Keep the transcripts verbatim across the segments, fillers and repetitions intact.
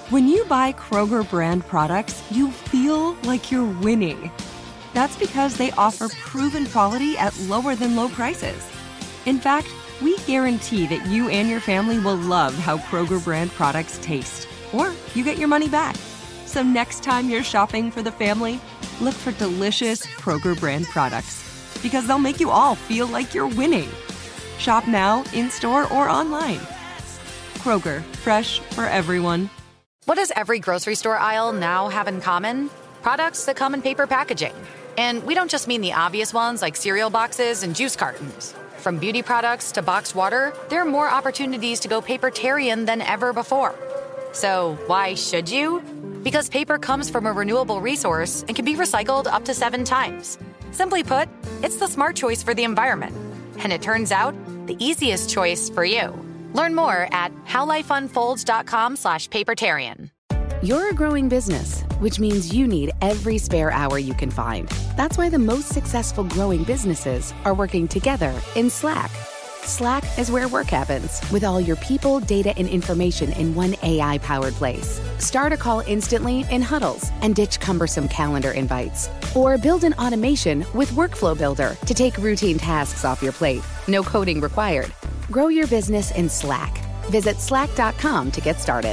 When you buy Kroger brand products, you feel like you're winning. That's because they offer proven quality at lower than low prices. In fact, we guarantee that you and your family will love how Kroger brand products taste, or you get your money back. So next time you're shopping for the family, look for delicious Kroger brand products, because they'll make you all feel like you're winning. Shop now, in-store, or online. Kroger, fresh for everyone. What does every grocery store aisle now have in common? Products that come in paper packaging. And we don't just mean the obvious ones like cereal boxes and juice cartons. From beauty products to boxed water, there are more opportunities to go papertarian than ever before. So why should you? Because paper comes from a renewable resource and can be recycled up to seven times. Simply put, it's the smart choice for the environment. And it turns out, the easiest choice for you. Learn more at howlifeunfolds.com slash papertarian. You're a growing business, which means you need every spare hour you can find. That's why the most successful growing businesses are working together in Slack. Slack is where work happens, with all your people, data, and information in one A I-powered place. Start a call instantly in huddles and ditch cumbersome calendar invites. Or build an automation with Workflow Builder to take routine tasks off your plate. No coding required. Grow your business in Slack. Visit slack dot com to get started.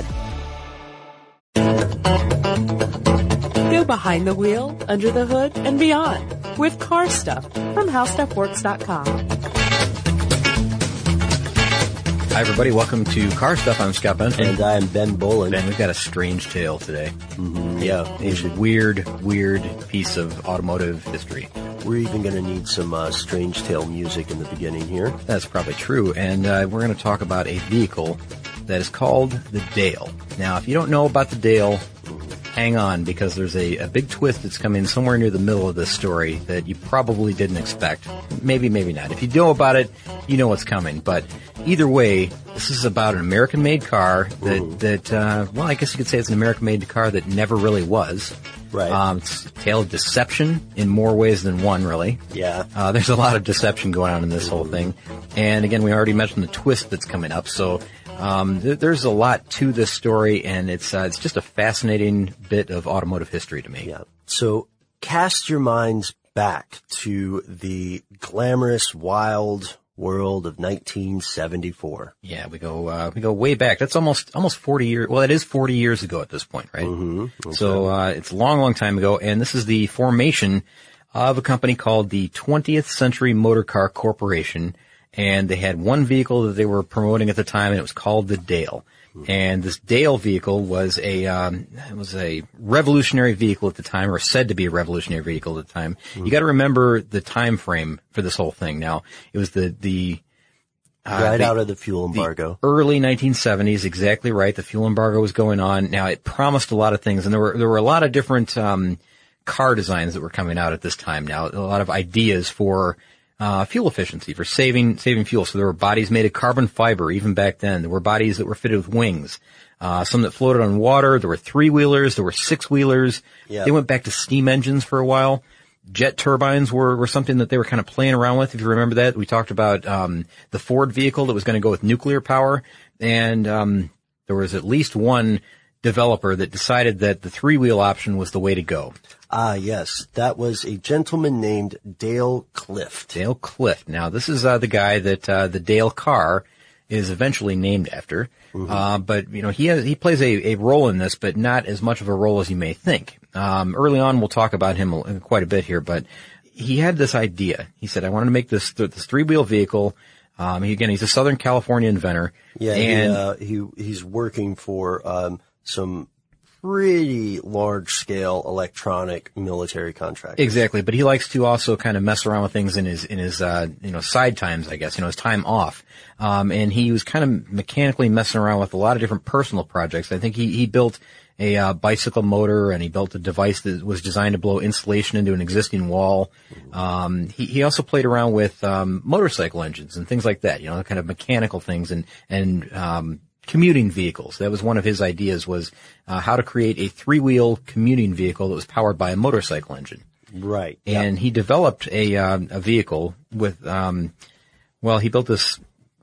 Go behind the wheel, under the hood, and beyond with Car Stuff from how stuff works dot com. Hi, everybody. Welcome to Car Stuff. I'm Scott Benson. And I'm Ben Bolin. Ben, we've got a strange tale today. Mm-hmm. Yeah. A weird, weird piece of automotive history. We're even going to need some uh, strange tale music in the beginning here. That's probably true. And uh, we're going to talk about a vehicle that is called the Dale. Now, if you don't know about the Dale, hang on, because there's a, a big twist that's coming somewhere near the middle of this story that you probably didn't expect. Maybe, maybe not. If you know about it, you know what's coming. But either way, this is about an American-made car that, Ooh. that uh, well, I guess you could say it's an American-made car that never really was. Right. Um, it's a tale of deception in more ways than one, really. Yeah. Uh, there's a lot of deception going on in this whole thing. And again, we already mentioned the twist that's coming up. So um, th- there's a lot to this story, and it's uh, it's just a fascinating bit of automotive history to me. Yeah. So cast your minds back to the glamorous, wild world of nineteen seventy-four. Yeah, we go uh, we go way back. That's almost almost forty years. Well, it is forty years ago at this point, right? Mm-hmm. Okay. So uh, it's a long, long time ago, and this is the formation of a company called the twentieth Century Motor Car Corporation, and they had one vehicle that they were promoting at the time, and it was called the Dale. And this Dale vehicle was a um, it was a revolutionary vehicle at the time, or said to be a revolutionary vehicle at the time. Mm-hmm. You got to remember the time frame for this whole thing. Now, it was the the uh, right the, out of the fuel embargo, the early nineteen seventies. Exactly right. The fuel embargo was going on. Now, it promised a lot of things, and there were there were a lot of different um, car designs that were coming out at this time. Now, a lot of ideas for Uh, fuel efficiency, for saving, saving fuel. So there were bodies made of carbon fiber even back then. There were bodies that were fitted with wings. Uh, some that floated on water. There were three-wheelers. There were six-wheelers. Yeah. They went back to steam engines for a while. Jet turbines were, were something that they were kind of playing around with, if you remember that. We talked about, um, the Ford vehicle that was going to go with nuclear power. And, um, there was at least one developer that decided that the three-wheel option was the way to go. Ah, yes. That was a gentleman named Dale Clift. Dale Clift. Now, this is uh, the guy that uh, the Dale car is eventually named after. Mm-hmm. Uh, but, you know, he has, he plays a, a role in this, but not as much of a role as you may think. Um, early on, we'll talk about him quite a bit here, but he had this idea. He said, I wanted to make this, this three-wheel vehicle. Um, he, again, he's a Southern California inventor. Yeah, and he, uh, he, he's working for, um, some pretty large-scale electronic military contractors. Exactly, but he likes to also kind of mess around with things in his in his uh, you know side times, I guess, you know, his time off. Um, and he was kind of mechanically messing around with a lot of different personal projects. I think he he built a uh, bicycle motor, and he built a device that was designed to blow insulation into an existing wall. Um, he he also played around with um, motorcycle engines and things like that, you know, kind of mechanical things and and um commuting vehicles. That was one of his ideas, was uh, how to create a three-wheel commuting vehicle that was powered by a motorcycle engine. Right. And yep. he developed a uh, a vehicle with, um, well, he built this,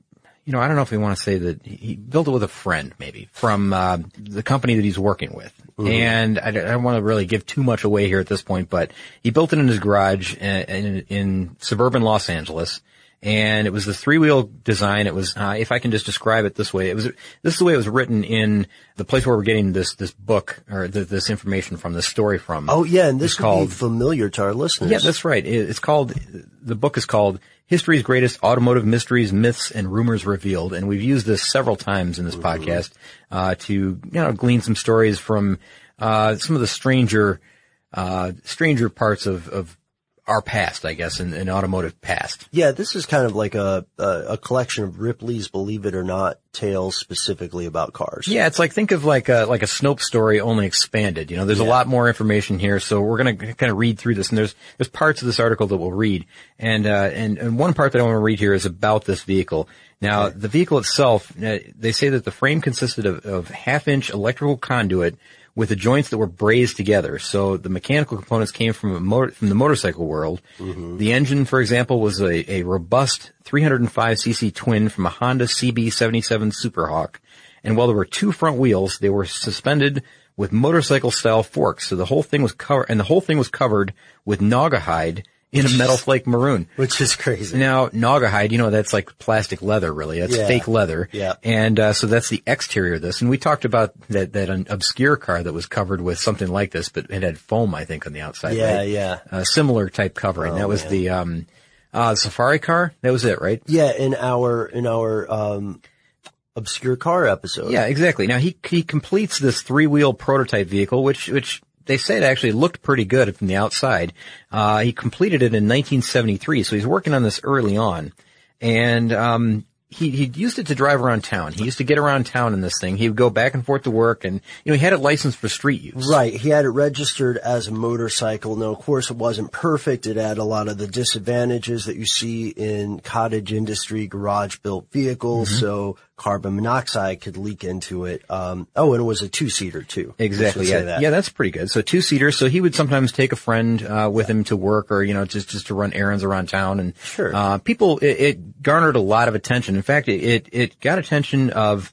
you know, I don't know if we want to say that he built it with a friend, maybe, from uh, the company that he's working with. Mm-hmm. And I don't, I don't want to really give too much away here at this point, but he built it in his garage in, in, in suburban Los Angeles. And it was the three-wheel design. It was, uh, if I can just describe it this way, it was, this is the way it was written in the place where we're getting this, this book, or the, this information from, this story from. Oh, yeah, and this is would called, be familiar to our listeners. Yeah, that's right. It, it's called, the book is called History's Greatest Automotive Mysteries, Myths, and Rumors Revealed. And we've used this several times in this mm-hmm. podcast, uh, to, you know, glean some stories from, uh, some of the stranger, uh, stranger parts of, of, our past, I guess, in, in automotive past. Yeah, this is kind of like a, a a collection of Ripley's Believe It or Not tales specifically about cars. Yeah, it's like, think of like a, like a Snopes story only expanded. You know, there's yeah. a lot more information here, so we're going to kind of read through this, and there's, there's parts of this article that we'll read. And, uh, and, and one part that I want to read here is about this vehicle. Now, okay. the vehicle itself, uh, they say that the frame consisted of, of half-inch electrical conduit with the joints that were brazed together. So the mechanical components came from a motor, from the motorcycle world. Mm-hmm. The engine, for example, was a, a robust three hundred five c c twin from a Honda C B seventy-seven Superhawk. And while there were two front wheels, they were suspended with motorcycle-style forks. So the whole thing was covered, and the whole thing was covered with Naugahyde in a metal flake maroon. Which is crazy. Now, Naugahyde, you know, that's like plastic leather, really. That's yeah. fake leather. Yeah. And, uh, so that's the exterior of this. And we talked about that, that an obscure car that was covered with something like this, but it had foam, I think, on the outside. Yeah, right? yeah. Uh, similar type covering. Oh, that was man. the, um, uh, Safari car. That was it, right? Yeah, in our, in our, um, obscure car episode. Yeah, exactly. Now, he, he completes this three-wheel prototype vehicle, which, which, they say it actually looked pretty good from the outside. Uh, he completed it in nineteen seventy-three, so he's working on this early on. And, um, he, he used it to drive around town. He used to get around town in this thing. He would go back and forth to work, and, you know, he had it licensed for street use. Right. He had it registered as a motorcycle. Now, of course, it wasn't perfect. It had a lot of the disadvantages that you see in cottage industry, garage-built vehicles, mm-hmm. so carbon monoxide could leak into it. Um, oh, and it was a two-seater, too. Exactly, yeah. That. Yeah, that's pretty good. So two-seater, so he would sometimes take a friend uh with yeah. him to work, or, you know, just just to run errands around town. And sure. uh people, it, it garnered a lot of attention. In fact, it it, it got attention of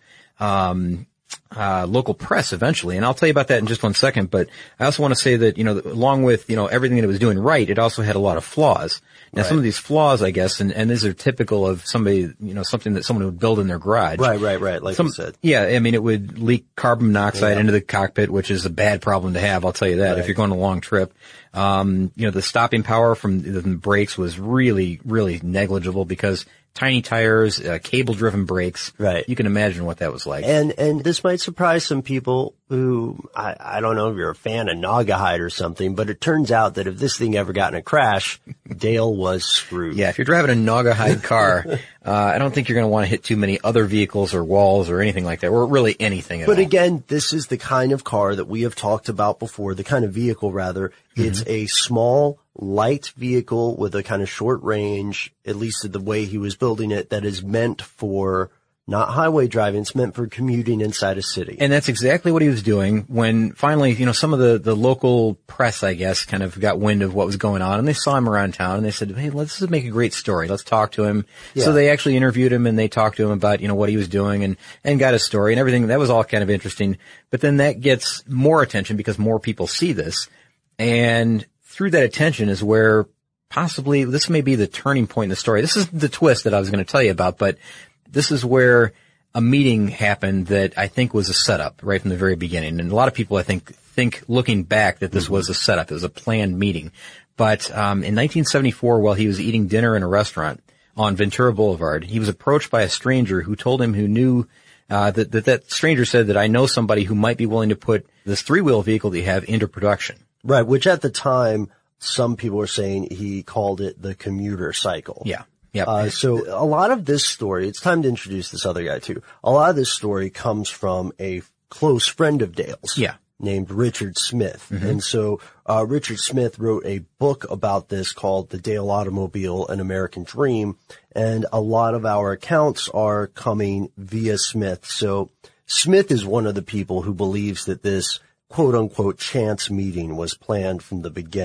um uh local press eventually, and I'll tell you about that in just one second. But I also want to say that, you know, along with, you know, everything that it was doing right, it also had a lot of flaws. Now, right. some of these flaws, I guess, and, and these are typical of somebody, you know, something that someone would build in their garage. Right, right, right, like Some, you said. Yeah, I mean, it would leak carbon monoxide yeah. into the cockpit, which is a bad problem to have, I'll tell you that, right. if you're going on a long trip. Um, you know, the stopping power from the brakes was really, really negligible because tiny tires, uh, cable-driven brakes. Right. You can imagine what that was like. And and this might surprise some people who, I, I don't know if you're a fan of Naugahyde or something, but it turns out that if this thing ever got in a crash, Dale was screwed. Yeah, if you're driving a Naugahyde car, uh, I don't think you're going to want to hit too many other vehicles or walls or anything like that, or really anything at but all. But again, this is the kind of car that we have talked about before, the kind of vehicle, rather. Mm-hmm. It's a small, light vehicle with a kind of short range, at least the way he was building it, that is meant for not highway driving. It's meant for commuting inside a city. And that's exactly what he was doing when finally, you know, some of the, the local press, I guess, kind of got wind of what was going on, and they saw him around town, and they said, hey, let's just make a great story. Let's talk to him. Yeah. So they actually interviewed him, and they talked to him about, you know, what he was doing, and, and got his story and everything. That was all kind of interesting. But then that gets more attention because more people see this. And through that attention is where possibly this may be the turning point in the story. This is the twist that I was going to tell you about, but this is where a meeting happened that I think was a setup right from the very beginning. And a lot of people, I think, think looking back that this mm-hmm. was a setup. It was a planned meeting. But um in nineteen seventy-four, while he was eating dinner in a restaurant on Ventura Boulevard, he was approached by a stranger who told him who knew uh that that, that stranger said that I know somebody who might be willing to put this three-wheel vehicle that you have into production. Right, which at the time, some people were saying he called it the commuter cycle. Yeah. Yep. Uh, so a lot of this story, it's time to introduce this other guy too. A lot of this story comes from a close friend of Dale's. Yeah. Named Richard Smith. Mm-hmm. And so, uh, Richard Smith wrote a book about this called The Dale Automobile, An American Dream. And a lot of our accounts are coming via Smith. So Smith is one of the people who believes that this quote unquote chance meeting was planned from the beginning.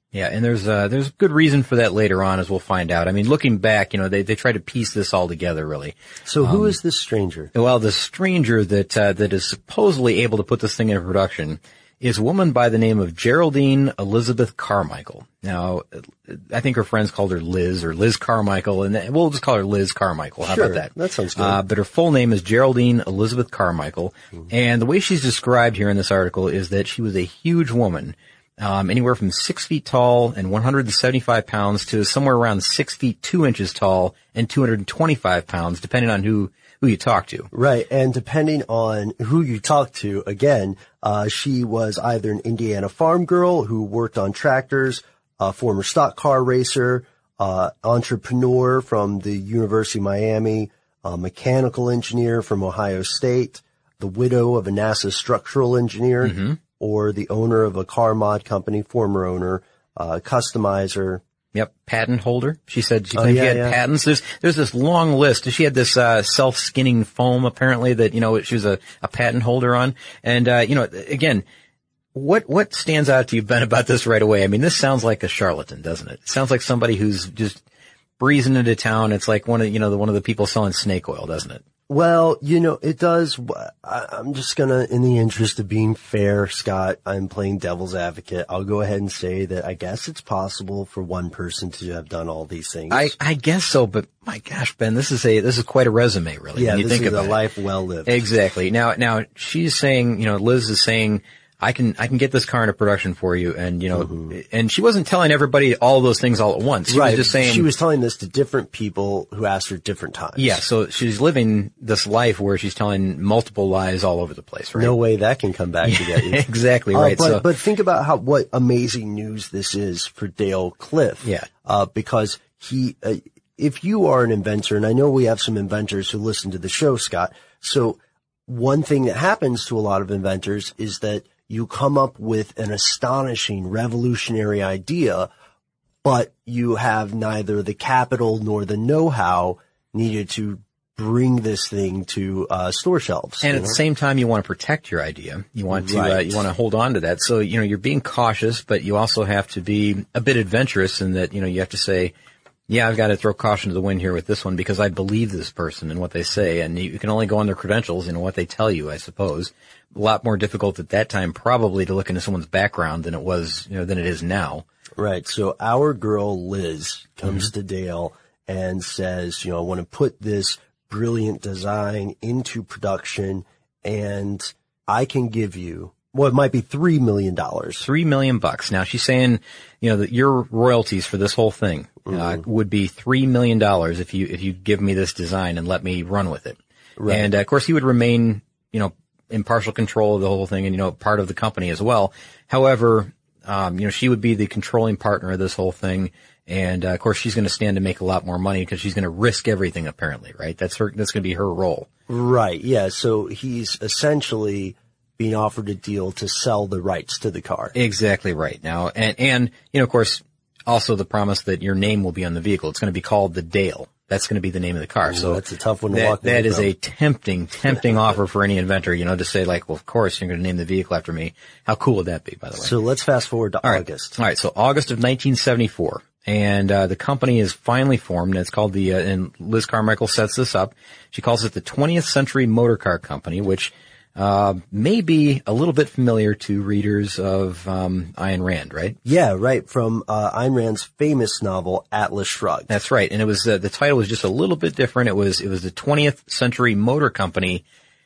Yeah, and there's uh there's good reason for that later on, as we'll find out. I mean, looking back, you know, they they try to piece this all together, really. So who um, is this stranger? Well, the stranger that uh, that is supposedly able to put this thing into production is a woman by the name of Geraldine Elizabeth Carmichael. Now, I think her friends called her Liz or Liz Carmichael, and we'll just call her Liz Carmichael. How sure, about that? That sounds good. Uh, but her full name is Geraldine Elizabeth Carmichael, mm-hmm. and the way she's described here in this article is that she was a huge woman, um, anywhere from six feet tall and one hundred seventy-five pounds to somewhere around six feet two inches tall and two hundred twenty-five pounds, depending on who who you talk to. Right. And depending on who you talk to, again, uh, she was either an Indiana farm girl who worked on tractors, a former stock car racer, uh, entrepreneur from the University of Miami, a mechanical engineer from Ohio State, the widow of a NASA structural engineer, mm-hmm. or the owner of a car mod company, former owner, uh, customizer. Yep, patent holder. She said she, oh, claimed yeah, she had yeah. patents. There's there's this long list. She had this uh self-skinning foam, apparently, that, you know, she was a, a patent holder on. And, uh, you know, again, what what stands out to you, Ben, about this right away? I mean, this sounds like a charlatan, doesn't it? It sounds like somebody who's just breezing into town. It's like one of, you know, the, one of the people selling snake oil, doesn't it? Well, you know, it does. I, I'm just gonna, in the interest of being fair, Scott, I'm playing devil's advocate. I'll go ahead and say that I guess it's possible for one person to have done all these things. I, I guess so, but my gosh, Ben, this is a, this is quite a resume, really. Yeah, when you this think is about a it. life well lived. Exactly. Now, now she's saying, you know, Liz is saying, I can, I can get this car into production for you. And, you know, mm-hmm. and she wasn't telling everybody all those things all at once. She right. was just saying. She was telling this to different people who asked her different times. Yeah. So she's living this life where she's telling multiple lies all over the place, right? No way that can come back to get you. Exactly right. Uh, but, so, but think about how, what amazing news this is for Dale Cliff. Yeah. Uh, because he, uh, if you are an inventor, and I know we have some inventors who listen to the show, Scott. So one thing that happens to a lot of inventors is that you come up with an astonishing, revolutionary idea, but you have neither the capital nor the know-how needed to bring this thing to uh store shelves. And at know? the same time, you want to protect your idea. You want to right. uh, you want to hold on to that. So, you know, you're being cautious, but you also have to be a bit adventurous in that, you know, you have to say, yeah, I've got to throw caution to the wind here with this one because I believe this person and what they say. And you can only go on their credentials and what they tell you, I suppose. A lot more difficult at that time probably to look into someone's background than it was, you know, than it is now. Right. So our girl Liz comes Mm-hmm. to Dale and says, you know, I want to put this brilliant design into production and I can give you, well, it might be three million dollars. Three million bucks. Now she's saying, you know, that your royalties for this whole thing mm-hmm. uh, would be three million dollars if you, if you give me this design and let me run with it. Right. And uh, of course he would remain, you know, in partial control of the whole thing and, you know, part of the company as well. However, um, you know, she would be the controlling partner of this whole thing. And, uh, of course, she's going to stand to make a lot more money because she's going to risk everything, apparently, right? That's her, that's going to be her role. Right. Yeah. So he's essentially being offered a deal to sell the rights to the car. Exactly right. Now, and, and, you know, of course, also the promise that your name will be on the vehicle. It's going to be called the Dale. That's going to be the name of the car. Ooh, so that's a tough one to that, walk away That is from. a tempting, tempting offer for any inventor, you know, to say like, well, of course you're going to name the vehicle after me. How cool would that be, by the way? So let's fast forward to All right. August. All right. So August of nineteen seventy-four. And, uh, the company is finally formed. And it's called the, uh, and Liz Carmichael sets this up. She calls it the twentieth Century Motor Car Company, which, uh, may be a little bit familiar to readers of, um, Ayn Rand, right? Yeah, right. From, uh, Ayn Rand's famous novel, Atlas Shrugged. That's right. And it was, uh, the title was just a little bit different. It was, it was the twentieth Century Motor Company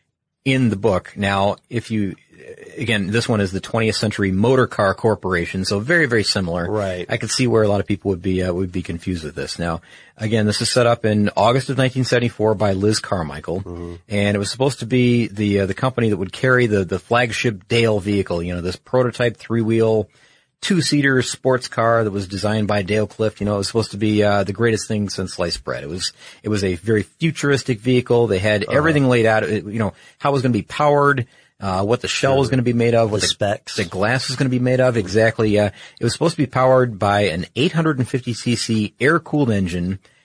in the book. Now, if you, again, this one is the twentieth Century Motor Car Corporation, so very, very similar. Right. I could see where a lot of people would be, uh, would be confused with this. Now, again, this is set up in August of nineteen seventy-four by Liz Carmichael, mm-hmm. and it was supposed to be the, uh, the company that would carry the, the flagship Dale vehicle, you know, this prototype three-wheel, two-seater sports car that was designed by Dale Cliff. You know, it was supposed to be, uh, the greatest thing since sliced bread. It was, it was a very futuristic vehicle. They had uh-huh. everything laid out, it, you know, how it was going to be powered, uh, what the shell sure. was going to be made of, what the, the specs, the glass was going to be made of. Exactly. Uh, it was supposed to be powered by an eight hundred fifty c c air-cooled engine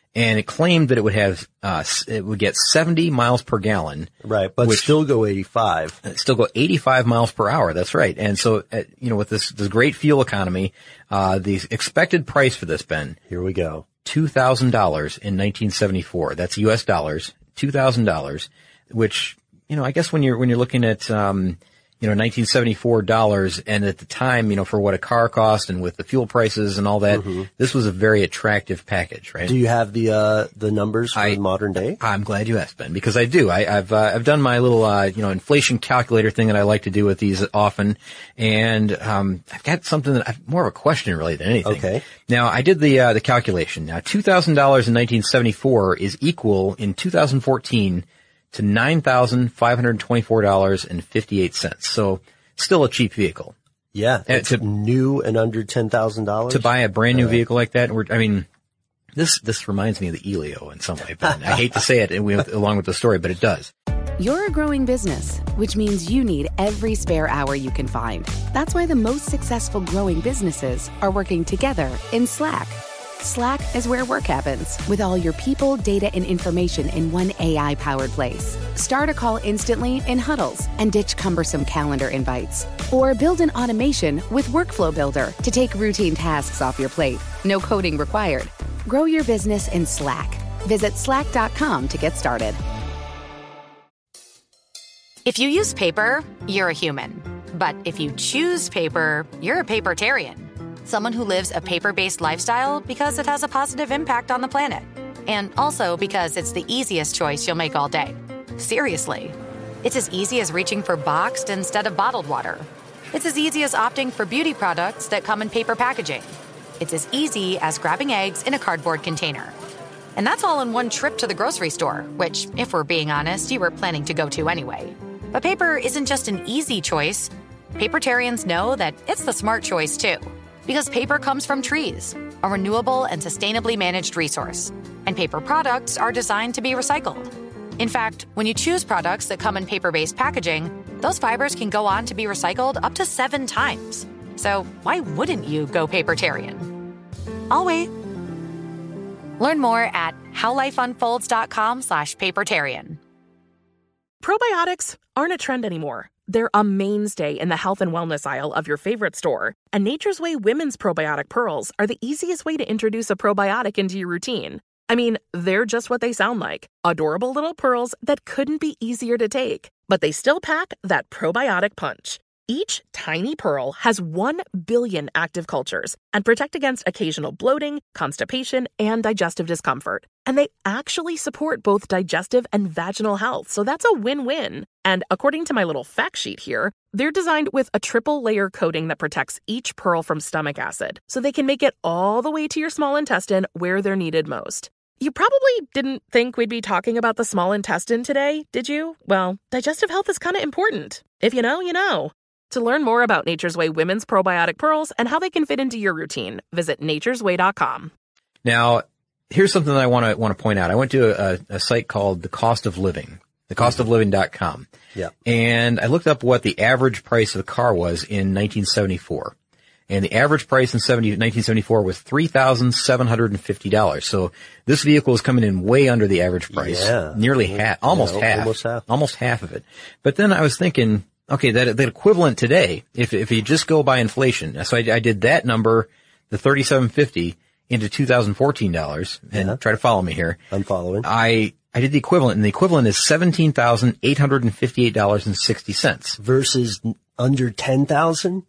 and it claimed that it would have, uh, it would get seventy miles per gallon. Right, but which, still go eighty-five. Still go eighty-five miles per hour. That's right. And so, uh, you know, with this, this great fuel economy, uh, the expected price for this, Ben. Here we go. two thousand dollars in nineteen seventy-four. That's U S dollars, two thousand dollars, which, you know, I guess when you're, when you're looking at, um, you know, nineteen seventy-four dollars, and at the time, you know, for what a car cost and with the fuel prices and all that, mm-hmm. this was a very attractive package, right? Do you have the, uh, the numbers for I, modern day? I'm glad you asked, Ben, because I do. I, I've, uh, I've done my little, uh, you know, inflation calculator thing that I like to do with these often. And, um, I've got something that I've more of a question really than anything. Okay. Now, I did the, uh, the calculation. Now, two thousand dollars in nineteen seventy-four is equal in two thousand fourteen to nine thousand five hundred twenty-four dollars and fifty-eight cents. So still a cheap vehicle. Yeah. It's to, new and under ten thousand dollars. To buy a brand new uh, vehicle like that. We're, I mean, this, this reminds me of the Elio in some way, but I hate to say it with, along with the story, but it does. You're a growing business, which means you need every spare hour you can find. That's why the most successful growing businesses are working together in Slack. Slack is where work happens, with all your people, data, and information in one A I-powered place. Start a call instantly in huddles and ditch cumbersome calendar invites. Or build an automation with Workflow Builder to take routine tasks off your plate. No coding required. Grow your business in Slack. Visit slack dot com to get started. If you use paper, you're a human. But if you choose paper, you're a papertarian. Someone who lives a paper-based lifestyle because it has a positive impact on the planet. And also because it's the easiest choice you'll make all day. Seriously. It's as easy as reaching for boxed instead of bottled water. It's as easy as opting for beauty products that come in paper packaging. It's as easy as grabbing eggs in a cardboard container. And that's all in one trip to the grocery store, which, if we're being honest, you were planning to go to anyway. But paper isn't just an easy choice. Papertarians know that it's the smart choice, too. Because paper comes from trees, a renewable and sustainably managed resource. And paper products are designed to be recycled. In fact, when you choose products that come in paper-based packaging, those fibers can go on to be recycled up to seven times. So why wouldn't you go papertarian? I'll wait. Learn more at howlifeunfolds.com slash papertarian. Probiotics aren't a trend anymore. They're a mainstay in the health and wellness aisle of your favorite store. And Nature's Way Women's Probiotic Pearls are the easiest way to introduce a probiotic into your routine. I mean, they're just what they sound like. Adorable little pearls that couldn't be easier to take. But they still pack that probiotic punch. Each tiny pearl has one billion active cultures and protect against occasional bloating, constipation, and digestive discomfort. And they actually support both digestive and vaginal health, so that's a win-win. And according to my little fact sheet here, they're designed with a triple-layer coating that protects each pearl from stomach acid, so they can make it all the way to your small intestine where they're needed most. You probably didn't think we'd be talking about the small intestine today, did you? Well, digestive health is kind of important. If you know, you know. To learn more about Nature's Way Women's Probiotic Pearls and how they can fit into your routine, visit natures way dot com. Now, here's something that I want to want to point out. I went to a, a site called The Cost of Living, the cost of living dot com. Yeah. And I looked up what the average price of a car was in nineteen seventy-four. And the average price in nineteen seventy-four was three thousand seven hundred fifty dollars. So this vehicle is coming in way under the average price. Yeah. Nearly half, almost yeah, half. Almost half. Almost half of it. But then I was thinking, okay, that, that equivalent today, if, if you just go by inflation. So I, I did that number, the thirty-seven fifty, into two thousand fourteen dollars, and yeah. try to follow me here. I'm following. I, I did the equivalent, and the equivalent is seventeen thousand eight hundred fifty-eight dollars and sixty cents. Versus under ten thousand?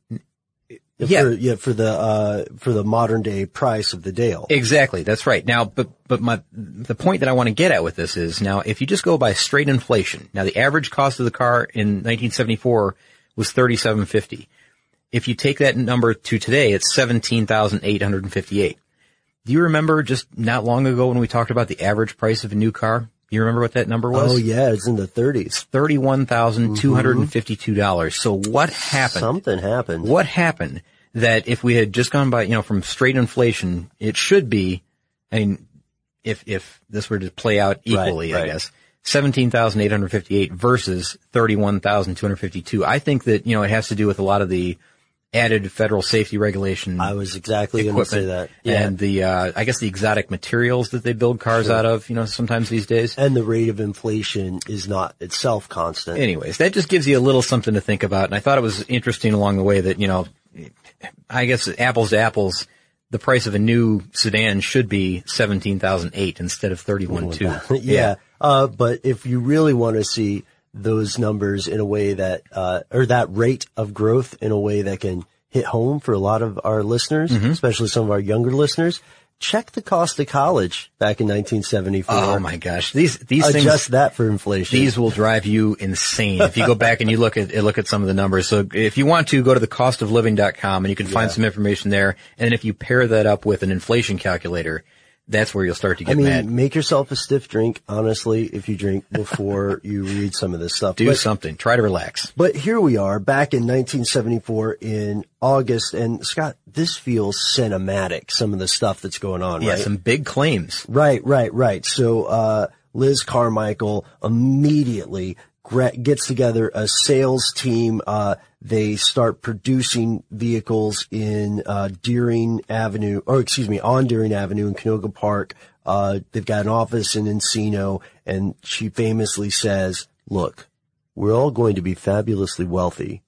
Yeah. For, yeah, for the, uh, for the modern day price of the Dale. Exactly. That's right. Now, but, but my, the point that I want to get at with this is now, if you just go by straight inflation, now the average cost of the car in nineteen seventy-four was thirty-seven fifty. If you take that number to today, it's seventeen thousand eight hundred fifty-eight. Do you remember just not long ago when we talked about the average price of a new car? Do you remember what that number was? Oh yeah, it's in the thirties. thirty-one thousand two hundred fifty-two dollars. Mm-hmm. So what happened? Something happened. What happened that if we had just gone by, you know, from straight inflation, it should be, I mean, if, if this were to play out equally, right, right. I guess, seventeen thousand eight hundred fifty-eight versus thirty-one thousand two hundred fifty-two. I think that, you know, it has to do with a lot of the, added federal safety regulation. I was exactly going to say that. Yeah. And the, uh, I guess the exotic materials that they build cars sure. out of, you know, sometimes these days. And the rate of inflation is not itself constant. Anyways, that just gives you a little something to think about. And I thought it was interesting along the way that, you know, I guess apples to apples, the price of a new sedan should be seventeen thousand eight instead of thirty-one two. yeah. yeah. Uh, but if you really want to see those numbers in a way that, uh, or that rate of growth in a way that can hit home for a lot of our listeners, mm-hmm. especially some of our younger listeners, check the cost of college back in nineteen seventy-four. Oh my gosh. These, these Adjust things. Adjust that for inflation. These will drive you insane if you go back and you look at, look at some of the numbers. So if you want to, go to the cost of living dot com and you can find yeah. some information there. And if you pair that up with an inflation calculator, that's where you'll start to get I mean, mad. Make yourself a stiff drink, honestly, if you drink before you read some of this stuff. Do but, something. Try to relax. But here we are back in nineteen seventy-four in August. And Scott, this feels cinematic, some of the stuff that's going on, yeah, right? Yeah, some big claims. Right, right, right. So, uh, Liz Carmichael immediately gets together a sales team. Uh, they start producing vehicles in, uh, Deering Avenue, or excuse me, on Deering Avenue in Canoga Park. Uh, they've got an office in Encino, and she famously says, look, we're all going to be fabulously wealthy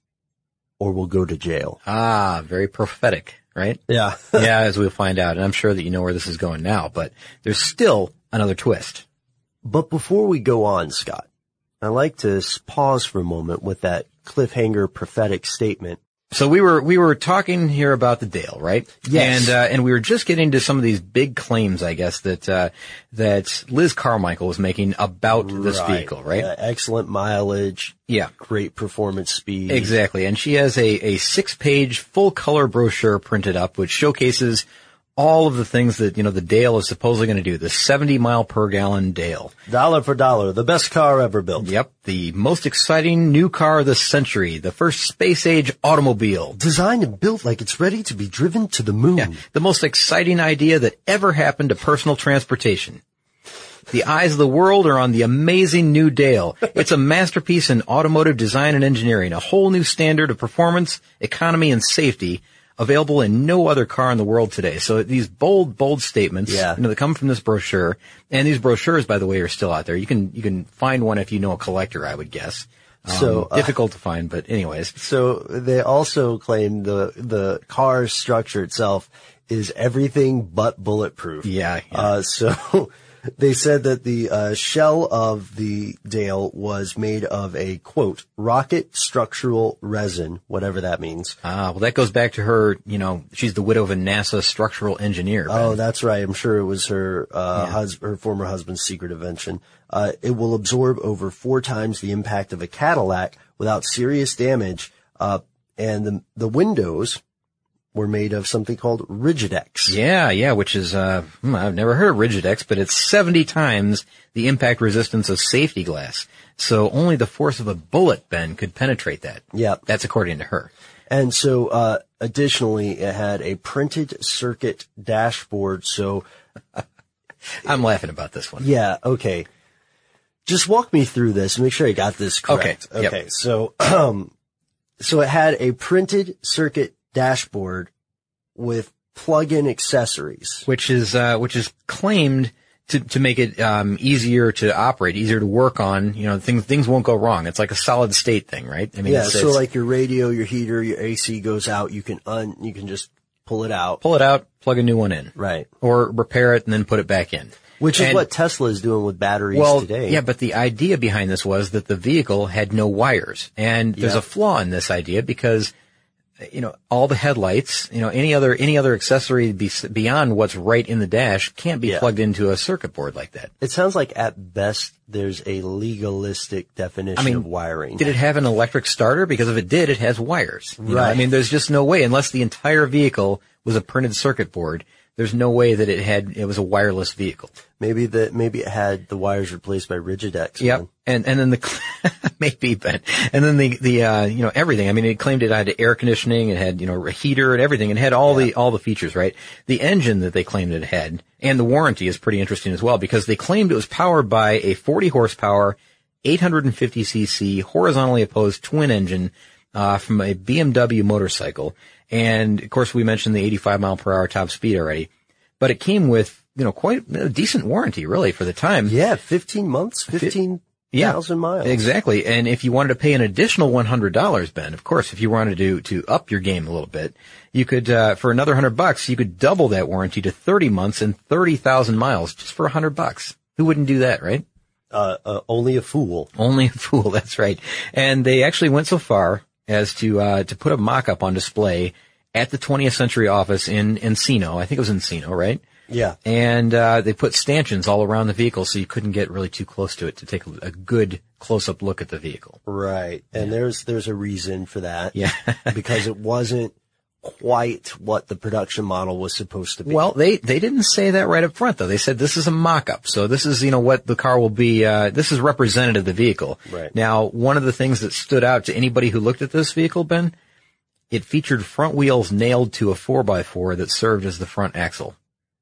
or we'll go to jail. Ah, very prophetic, right? Yeah. yeah, as we'll find out. And I'm sure that you know where this is going now, but there's still another twist. But before we go on, Scott, I like to pause for a moment with that cliffhanger prophetic statement. So we were, we were talking here about the Dale, right? Yes. And, uh, and we were just getting to some of these big claims, I guess, that, uh, that Liz Carmichael was making about this right. vehicle, right? Yeah, excellent mileage. Yeah. Great performance speed. Exactly. And she has a, a six page full color brochure printed up, which showcases all of the things that, you know, the Dale is supposedly going to do. The seventy mile per gallon Dale. Dollar for dollar. The best car ever built. Yep. The most exciting new car of the century. The first space age automobile. Designed and built like it's ready to be driven to the moon. Yeah. The most exciting idea that ever happened to personal transportation. The eyes of the world are on the amazing new Dale. It's a masterpiece in automotive design and engineering. A whole new standard of performance, economy, and safety. Available in no other car in the world today. So these bold, bold statements, yeah. you know, that come from this brochure. And these brochures, by the way, are still out there. You can, you can find one if you know a collector, I would guess. Um, so uh, difficult to find, but anyways. So they also claim the, the car structure itself is everything but bulletproof. Yeah. yeah. Uh, so they said that the uh, shell of the Dale was made of a, quote, rocket structural resin, whatever that means. Ah, well, that goes back to her, you know, she's the widow of a NASA structural engineer. Ben. Oh, that's right. I'm sure it was her, uh, Yeah. hus- her former husband's secret invention. Uh, it will absorb over four times the impact of a Cadillac without serious damage. Uh, and the, the windows were made of something called Rigidex. Yeah, yeah, which is, uh, hmm, I've never heard of Rigidex, but it's seventy times the impact resistance of safety glass. So only the force of a bullet, Ben, could penetrate that. Yeah. That's according to her. And so, uh, additionally, it had a printed circuit dashboard. So, I'm laughing about this one. yeah, okay. Just walk me through this and make sure I got this correct. Okay, yep. Okay. So, um, so it had a printed circuit dashboard with plug-in accessories. Which is, uh, which is claimed to, to make it, um, easier to operate, easier to work on. You know, things, things won't go wrong. It's like a solid state thing, right? I mean, Yeah, it's, so it's, like your radio, your heater, your A C goes out, you can un, you can just pull it out. pull it out, plug a new one in. Right. Or repair it and then put it back in. Which is And- what Tesla is doing with batteries well, today. yeah, but the idea behind this was that the vehicle had no wires. And there's Yeah. a flaw in this idea because, you know, all the headlights, you know, any other, any other accessory be, beyond what's right in the dash can't be Yeah. plugged into a circuit board like that. It sounds like at best there's a legalistic definition I mean, of wiring. Did it have an electric starter? Because if it did, it has wires. You know, Right. I mean, there's just no way, unless the entire vehicle was a printed circuit board, there's no way that it had, it was a wireless vehicle. Maybe that, maybe it had the wires replaced by Rigidex. Yep. man. And, and then the, maybe, Ben. And then the, the, uh, you know, everything. I mean, it claimed it had air conditioning, it had, you know, a heater and everything. It had all the, all the features, right? The engine that they claimed it had, and the warranty is pretty interesting as well, because they claimed it was powered by a forty horsepower, eight hundred fifty cc, horizontally opposed twin engine uh, from a B M W motorcycle. And of course, we mentioned the eighty-five mile per hour top speed already, but it came with, you know, quite a decent warranty really for the time. Yeah, fifteen months, fifteen thousand yeah, miles. Exactly. And if you wanted to pay an additional one hundred dollars, Ben, of course, if you wanted to, to up your game a little bit, you could, uh, for another hundred bucks, you could double that warranty to thirty months and thirty thousand miles just for a hundred bucks. Who wouldn't do that, right? Uh, uh, only a fool. Only a fool. That's right. And they actually went so far as to, uh, to put a mock-up on display at the twentieth Century office in Encino. I think it was Encino, right? Yeah. And, uh, they put stanchions all around the vehicle so you couldn't get really too close to it to take a, a good close-up look at the vehicle. Right. And yeah. there's, there's a reason for that. Yeah. because it wasn't quite what the production model was supposed to be. Well, they, they didn't say that right up front though. They said this is a mock-up. So this is, you know, what the car will be, uh, this is representative of the vehicle. Right. Now, one of the things that stood out to anybody who looked at this vehicle, Ben, it featured front wheels nailed to a four by four that served as the front axle.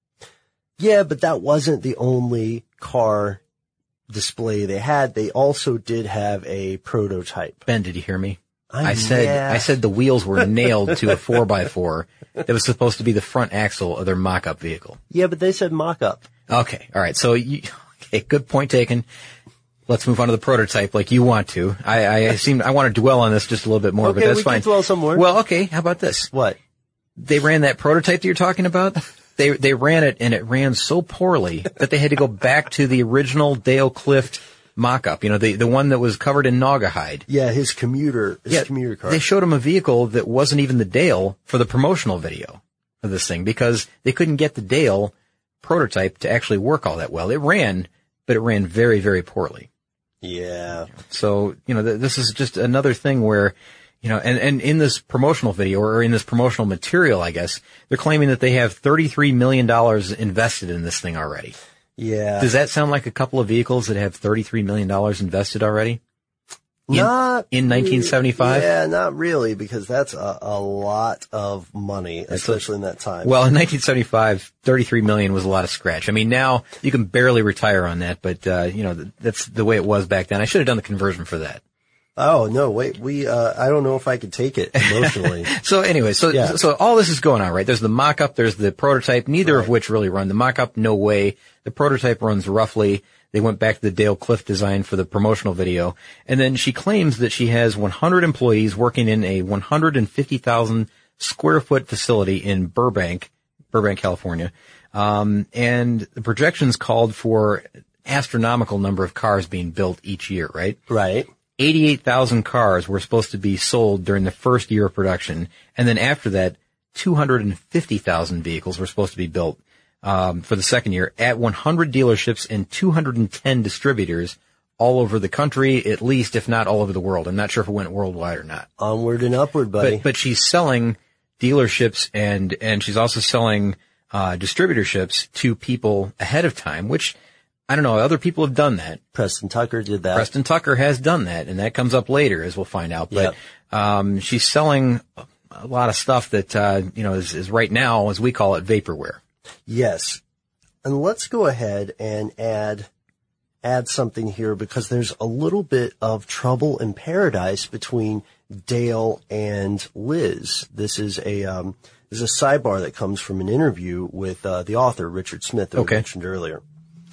Yeah, but that wasn't the only car display they had. They also did have a prototype. Ben, did you hear me? I, I said, yeah. I said the wheels were nailed to a four by four that was supposed to be the front axle of their mock-up vehicle. Yeah, but they said mock-up. Okay. All right. So you, okay, good point taken. Let's move on to the prototype like you want to. I, I seem, I want to dwell on this just a little bit more, okay, but that's we fine. Can dwell some more. Well, okay. How about this? What? They ran that prototype that you're talking about. They, they ran it and it ran so poorly that they had to go back to the original Dale Clift mock-up, you know, the, the one that was covered in Naugahyde. Yeah, his commuter, his yeah, commuter car. They showed him a vehicle that wasn't even the Dale for the promotional video of this thing because they couldn't get the Dale prototype to actually work all that well. It ran, but it ran very, very poorly. Yeah. So, you know, th- this is just another thing where, you know, and, and in this promotional video or in this promotional material, I guess, they're claiming that they have thirty-three million dollars invested in this thing already. Yeah. Does that sound like a couple of vehicles that have thirty-three million dollars invested already? In, not in nineteen seventy-five? Yeah, not really, because that's a, a lot of money, especially in that time. Well, in nineteen seventy-five, thirty-three million was a lot of scratch. I mean, now you can barely retire on that, but, uh, you know, that's the way it was back then. I should have done the conversion for that. Oh, no, wait, we, uh, I don't know if I could take it emotionally. So anyway, so, yeah. so all this is going on, right? There's the mock-up, there's the prototype, neither right. of which really run. The mock-up, no way. The prototype runs roughly. They went back to the Dale Clift design for the promotional video. And then she claims that she has one hundred employees working in a one hundred fifty thousand square foot facility in Burbank, Burbank, California. Um, and the projections called for astronomical number of cars being built each year, right? Right. eighty-eight thousand cars were supposed to be sold during the first year of production. And then after that, two hundred fifty thousand vehicles were supposed to be built um, for the second year at one hundred dealerships and two hundred ten distributors all over the country, at least, if not all over the world. I'm not sure if it went worldwide or not. Onward and upward, buddy. But, but she's selling dealerships and, and she's also selling uh distributorships to people ahead of time, which I don't know. Other people have done that. Preston Tucker did that. Preston Tucker has done that, and that comes up later, as we'll find out. But yep. um she's selling a lot of stuff that uh you know is, is right now, as we call it, vaporware. Yes, and let's go ahead and add add something here because there's a little bit of trouble in paradise between Dale and Liz. This is a um this is a sidebar that comes from an interview with uh, the author Richard Smith that okay. we mentioned earlier.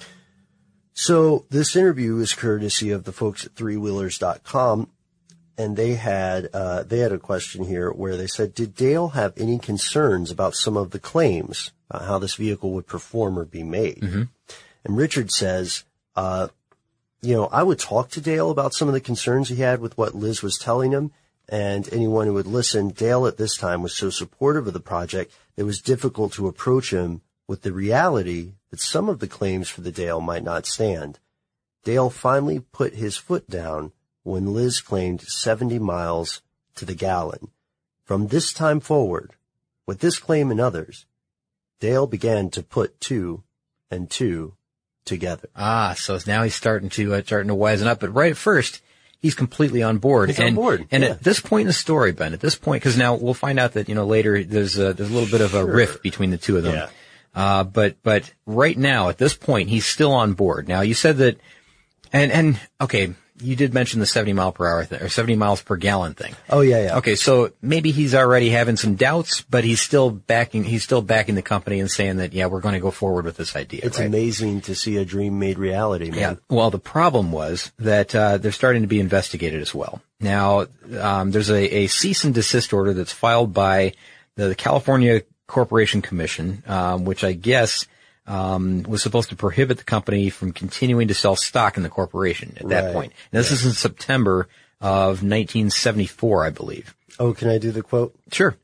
So this interview is courtesy of the folks at three wheelers dot com, and they had uh they had a question here where they said, did Dale have any concerns about some of the claims, uh, how this vehicle would perform or be made? Mm-hmm. And Richard says, uh, you know, I would talk to Dale about some of the concerns he had with what Liz was telling him, and anyone who would listen. Dale at this time was so supportive of the project that it was difficult to approach him with the reality that some of the claims for the Dale might not stand. Dale finally put his foot down when Liz claimed seventy miles to the gallon. From this time forward, with this claim and others, Dale began to put two and two together. Ah, so now he's starting to uh, starting to wisen up. But right at first, he's completely on board. He's and, on board. And yeah. at this point in the story, Ben, at this point, because now we'll find out that, you know, later there's a, there's a little bit of a sure. rift between the two of them. Yeah. Uh, but, but right now, at this point, he's still on board. Now, you said that, and, and, okay, you did mention the seventy mile per hour thing, or seventy miles per gallon thing. Oh, yeah, yeah. Okay, so maybe he's already having some doubts, but he's still backing, he's still backing the company and saying that, yeah, we're going to go forward with this idea. It's right? amazing to see a dream made reality, man. Yeah. Well, the problem was that, uh, they're starting to be investigated as well. Now, um, there's a, a cease and desist order that's filed by the, the California Corporation Commission, um, which I guess, Um, was supposed to prohibit the company from continuing to sell stock in the corporation at that Right. point. And this yeah. is in September of nineteen seventy-four, I believe. Oh, can I do the quote? Sure.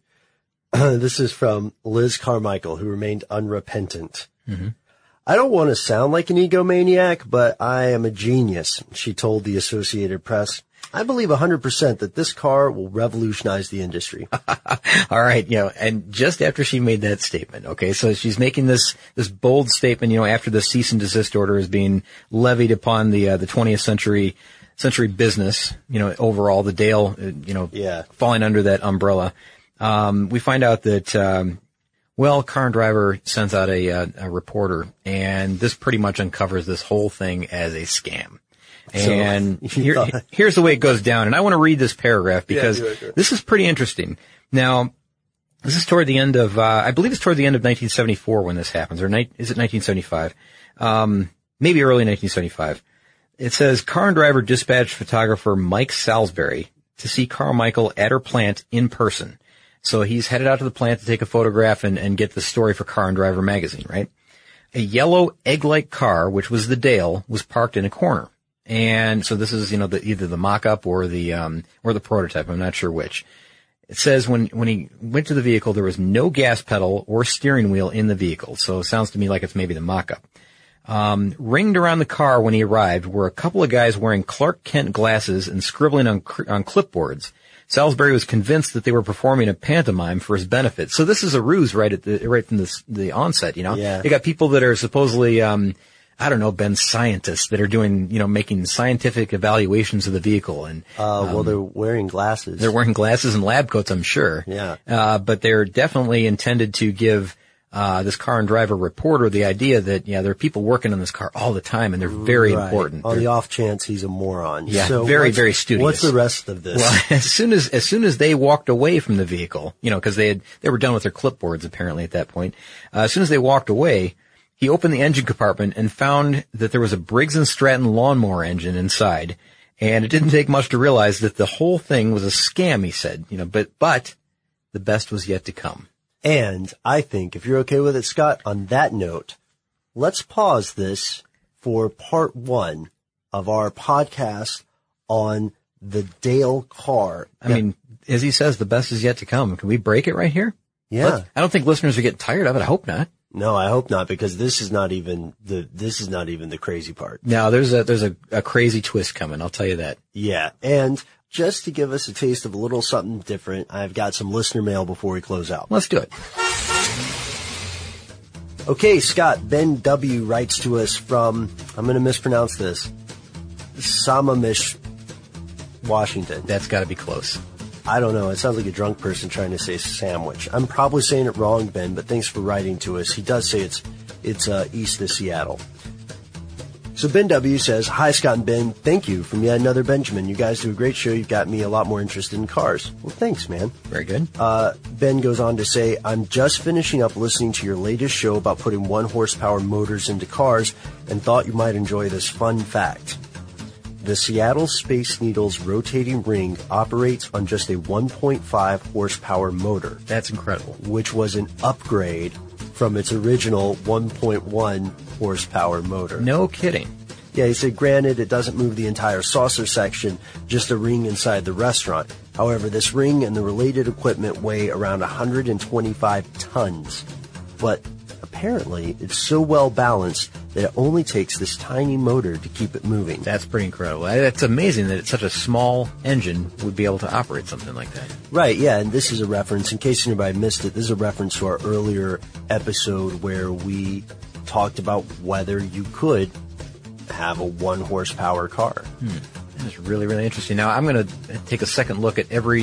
This is from Liz Carmichael, who remained unrepentant. Mm-hmm. I don't want to sound like an egomaniac, but I am a genius, she told the Associated Press. I believe one hundred percent that this car will revolutionize the industry. All right, you know, and just after she made that statement, okay, so she's making this this bold statement, you know, after the cease and desist order is being levied upon the uh, the twentieth century century business, you know, overall, the Dale, uh, you know, Yeah. falling under that umbrella. Um, we find out that, um, well, Car and Driver sends out a, a, a reporter, and this pretty much uncovers this whole thing as a scam. And So, here, thought- here's the way it goes down. And I want to read this paragraph because Yeah, do it, do it. this is pretty interesting. Now, this is toward the end of, uh, I believe it's toward the end of nineteen seventy-four when this happens, or ni- is it nineteen seventy-five? Um, maybe early nineteen seventy-five. It says, Car and Driver dispatched photographer Mike Salisbury to see Carmichael at her plant in person. So he's headed out to the plant to take a photograph and, and get the story for Car and Driver magazine, right? A yellow egg-like car, which was the Dale, was parked in a corner. And so this is, you know, the, either the mock-up or the, um, or the prototype. I'm not sure which. It says when, when he went to the vehicle, there was no gas pedal or steering wheel in the vehicle. So it sounds to me like it's maybe the mock-up. Um, ringed around the car when he arrived were a couple of guys wearing Clark Kent glasses and scribbling on, on clipboards. Salisbury was convinced that they were performing a pantomime for his benefit. So this is a ruse right at the, right from the, the onset, you know? Yeah. You got people that are supposedly, um, I don't know, been scientists that are doing, you know, making scientific evaluations of the vehicle. And, Uh, well, they're wearing glasses. they're wearing glasses and lab coats, I'm sure. Yeah. Uh, but they're definitely intended to give, uh, this Car and Driver reporter the idea that, yeah, there are people working on this car all the time and they're very Right. important. On They're- the off chance he's a moron. Yeah, so very, what's- very studious. What's the rest of this? Well, as soon as, as soon as they walked away from the vehicle, you know, cause they had, they were done with their clipboards apparently at that point. Uh, as soon as they walked away, he opened the engine compartment and found that there was a Briggs and Stratton lawnmower engine inside. And it didn't take much to realize that the whole thing was a scam, he said, you know, but, but the best was yet to come. And I think, if you're okay with it, Scott, on that note, let's pause this for part one of our podcast on the Dale car. I mean, as he says, the best is yet to come. Can we break it right here? Yeah. Let's- I don't think listeners are getting tired of it. I hope not. No, I hope not, because this is not even the, this is not even the crazy part. Now, there's a, there's a, a crazy twist coming. I'll tell you that. Yeah. And just to give us a taste of a little something different, I've got some listener mail before we close out. Let's do it. Okay, Scott, Ben W. writes to us from, I'm going to mispronounce this, Sammamish, Washington. That's got to be close. I don't know. It sounds like a drunk person trying to say sandwich. I'm probably saying it wrong, Ben, but thanks for writing to us. He does say it's it's uh, east of Seattle. So Ben W. says, hi, Scott and Ben. Thank you from yet another Benjamin. You guys do a great show. You've got me a lot more interested in cars. Well, thanks, man. Very good. Uh, Ben goes on to say, I'm just finishing up listening to your latest show about putting one horsepower motors into cars and thought you might enjoy this fun fact. The Seattle Space Needle's rotating ring operates on just a one point five horsepower motor, That's incredible. which was an upgrade from its original one point one horsepower motor. No kidding. Yeah, he said, granted, it doesn't move the entire saucer section, just a ring inside the restaurant. However, this ring and the related equipment weigh around one hundred twenty-five tons. But apparently, it's so well balanced that it only takes this tiny motor to keep it moving. That's pretty incredible. It's amazing that it's such a small engine would be able to operate something like that. Right, yeah, and this is a reference, in case anybody missed it, this is a reference to our earlier episode where we talked about whether you could have a one horsepower car. That's really, really interesting. Now, I'm going to take a second look at every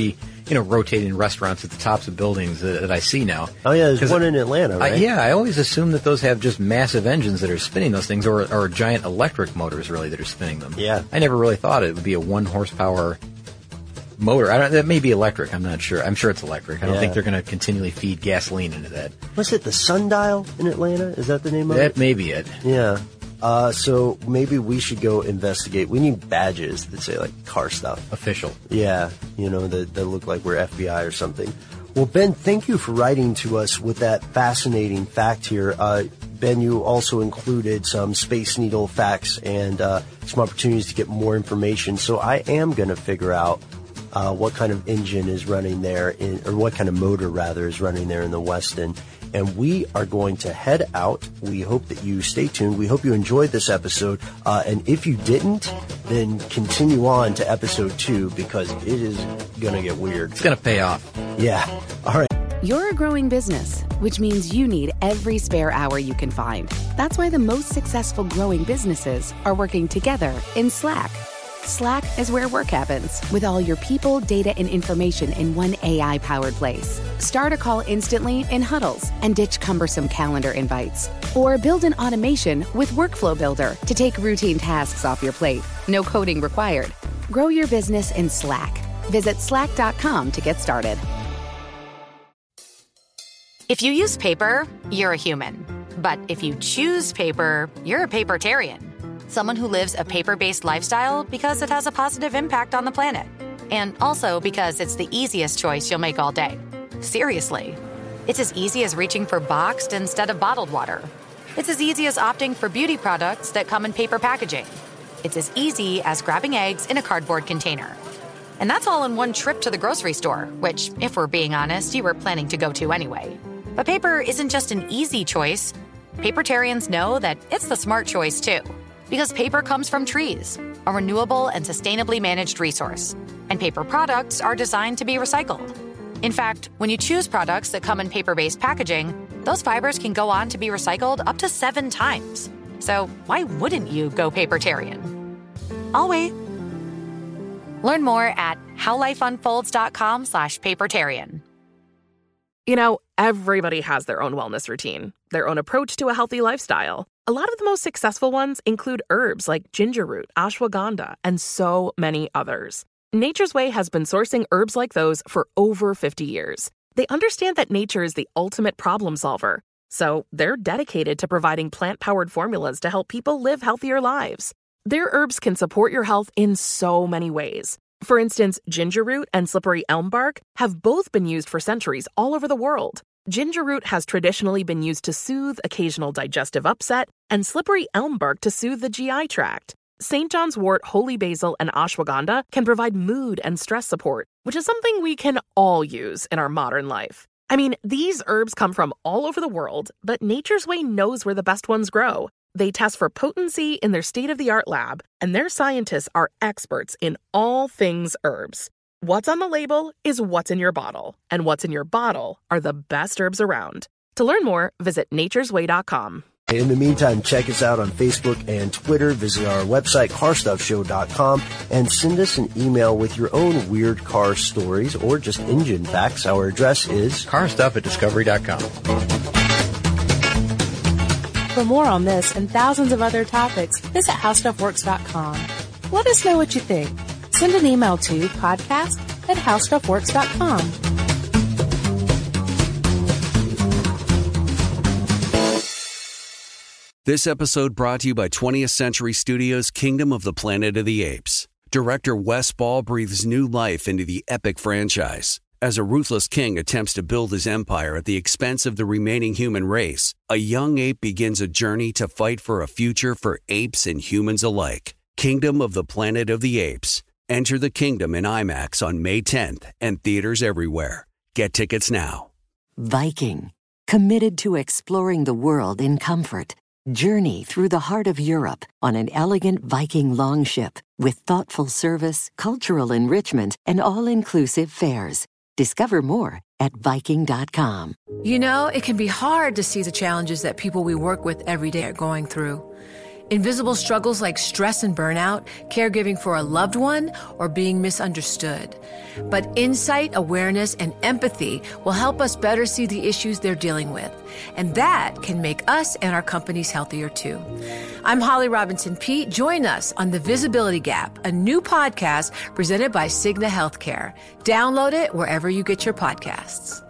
you know, rotating restaurants at the tops of buildings that, that I see now. Oh yeah, there's one in Atlanta, right? I, yeah, I always assume that those have just massive engines that are spinning those things, or, or giant electric motors, really, that are spinning them. Yeah. I never really thought it would be a one horsepower motor. I don't, that may be electric. I'm not sure. I'm sure it's electric. I don't Yeah. think they're going to continually feed gasoline into that. Was it the Sundial in Atlanta? Is that the name of That it? may be it. Yeah. Uh, so maybe we should go investigate. We need badges that say like car stuff. Official. Yeah, you know, that, that look like we're F B I or something. Well, Ben, thank you for writing to us with that fascinating fact here. Uh, Ben, you also included some Space Needle facts and uh, some opportunities to get more information. So I am going to figure out uh, what kind of engine is running there, in, or what kind of motor, rather, is running there in the Westin. And we are going to head out. We hope that you stay tuned. We hope you enjoyed this episode. Uh, and if you didn't, then continue on to episode two, because it is going to get weird. It's going to pay off. Yeah. All right. You're a growing business, which means you need every spare hour you can find. That's why the most successful growing businesses are working together in Slack. Slack is where work happens, with all your people, data, and information in one A I-powered place. Start a call instantly in huddles and ditch cumbersome calendar invites. Or build an automation with Workflow Builder to take routine tasks off your plate. No coding required. Grow your business in Slack. Visit slack dot com to get started. If you use paper, you're a human. But if you choose paper, you're a papertarian. Someone who lives a paper-based lifestyle because it has a positive impact on the planet. And also because it's the easiest choice you'll make all day. Seriously. It's as easy as reaching for boxed instead of bottled water. It's as easy as opting for beauty products that come in paper packaging. It's as easy as grabbing eggs in a cardboard container. And that's all in one trip to the grocery store, which, if we're being honest, you were planning to go to anyway. But paper isn't just an easy choice. Papertarians know that it's the smart choice, too. Because paper comes from trees, a renewable and sustainably managed resource. And paper products are designed to be recycled. In fact, when you choose products that come in paper-based packaging, those fibers can go on to be recycled up to seven times. So why wouldn't you go papertarian? I'll wait. Learn more at howlifeunfolds.com slash papertarian. You know, everybody has their own wellness routine, their own approach to a healthy lifestyle. A lot of the most successful ones include herbs like ginger root, ashwagandha, and so many others. Nature's Way has been sourcing herbs like those for over fifty years. They understand that nature is the ultimate problem solver, so they're dedicated to providing plant-powered formulas to help people live healthier lives. Their herbs can support your health in so many ways. For instance, ginger root and slippery elm bark have both been used for centuries all over the world. Ginger root has traditionally been used to soothe occasional digestive upset, and slippery elm bark to soothe the G I tract. Saint John's wort, holy basil, and ashwagandha can provide mood and stress support, which is something we can all use in our modern life. I mean, these herbs come from all over the world, but Nature's Way knows where the best ones grow. They test for potency in their state-of-the-art lab, and their scientists are experts in all things herbs. What's on the label is what's in your bottle, and what's in your bottle are the best herbs around. To learn more, visit nature's way dot com. In the meantime, check us out on Facebook and Twitter. Visit our website, car stuff show dot com, and send us an email with your own weird car stories or just engine facts. Our address is carstuff at discovery dot com. For more on this and thousands of other topics, visit how stuff works dot com. Let us know what you think. Send an email to podcast at how stuff works dot com. This episode brought to you by twentieth Century Studios' Kingdom of the Planet of the Apes. Director Wes Ball breathes new life into the epic franchise. As a ruthless king attempts to build his empire at the expense of the remaining human race, a young ape begins a journey to fight for a future for apes and humans alike. Kingdom of the Planet of the Apes. Enter the kingdom in IMAX on May tenth and theaters everywhere. Get tickets now. Viking, committed to exploring the world in comfort. Journey through the heart of Europe on an elegant Viking longship with thoughtful service, cultural enrichment, and all-inclusive fares. Discover more at viking dot com. You know, it can be hard to see the challenges that people we work with every day are going through. Invisible struggles like stress and burnout, caregiving for a loved one, or being misunderstood. But insight, awareness, and empathy will help us better see the issues they're dealing with. And that can make us and our companies healthier too. I'm Holly Robinson Peete. Join us on The Visibility Gap, a new podcast presented by Cigna Healthcare. Download it wherever you get your podcasts.